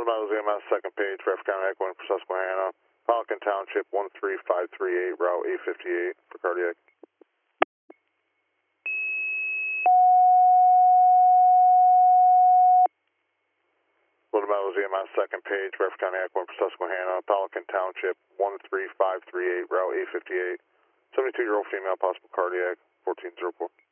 Little Meadows EMS, second page, Bradford County Echo for Susquehanna. Pelican Township, 13538, Route 858 for cardiac. Little Meadows EMS, second page, Bradford County Echo for Susquehanna. Pelican Township, 13538, Route 858. 72-year-old female, possible cardiac, 1404.